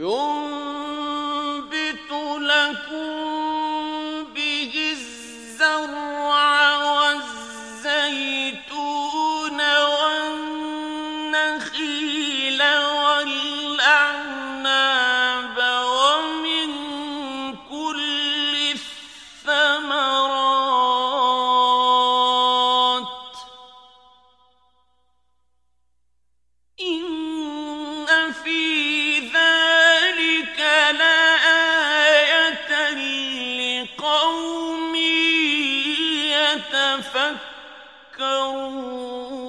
ينبت لكم به الزرع والزيتون والنخيل والأعناب ومن كل الثمرات إن في ذلك لآية لقوم يتفكرون